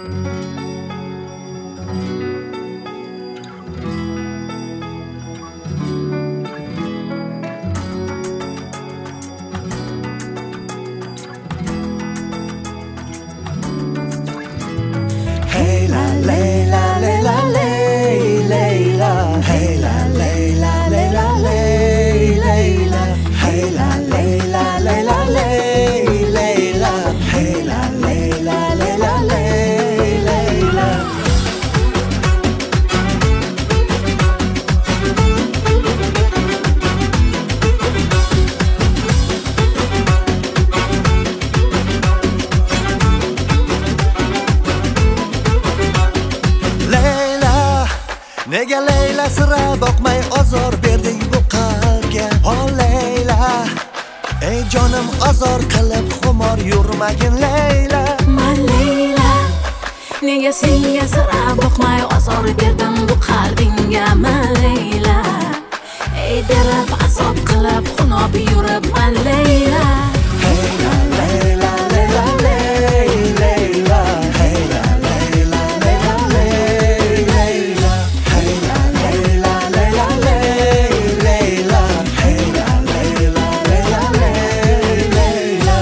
Hey la Layla, Layla, Layla. Hey la Layla, Layla, Layla. Hey la Layla, Layla, Layla. Hey la Layla, Layla, Layla. Nega Layla sira boqmay ozor berding bu qalbga? Oh Layla, ey jonim azor qilib xumor yurmagin Layla. Man Layla, nega senga sira boqmay ozor berdim bu qalbingga? Man Layla, ey berib azob qilib xunob yuribman Layla. Hey la Layla, Layla, Layla. Hey la Layla, Layla, Layla. Hey la Layla, Layla, Layla. Hey la Layla, Layla, Layla.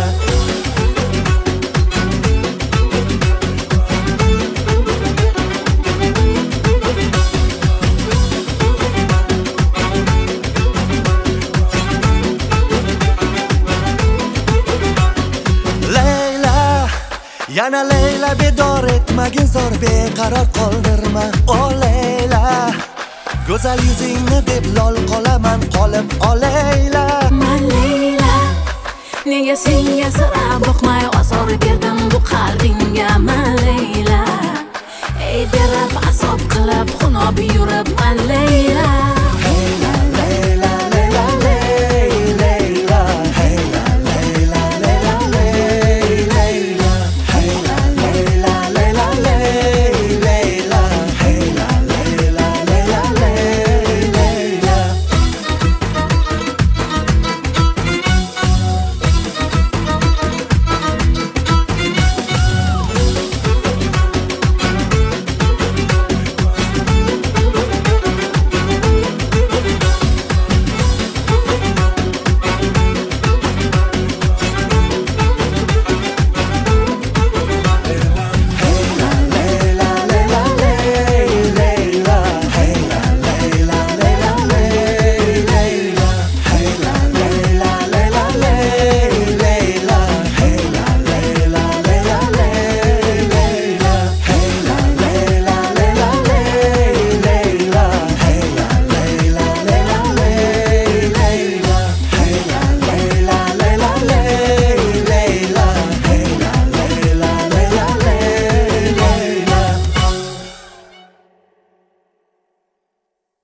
Yana Layla bedor etmagin zor beqaror qoldirma. Oh Layla, go'zal yuzingni deb lol qolaman qolib ol Layla. Man Layla, nega senga sira boqmay ozor berdim bu qalbingga? Man Layla, ey berib azob qilib xunob yurib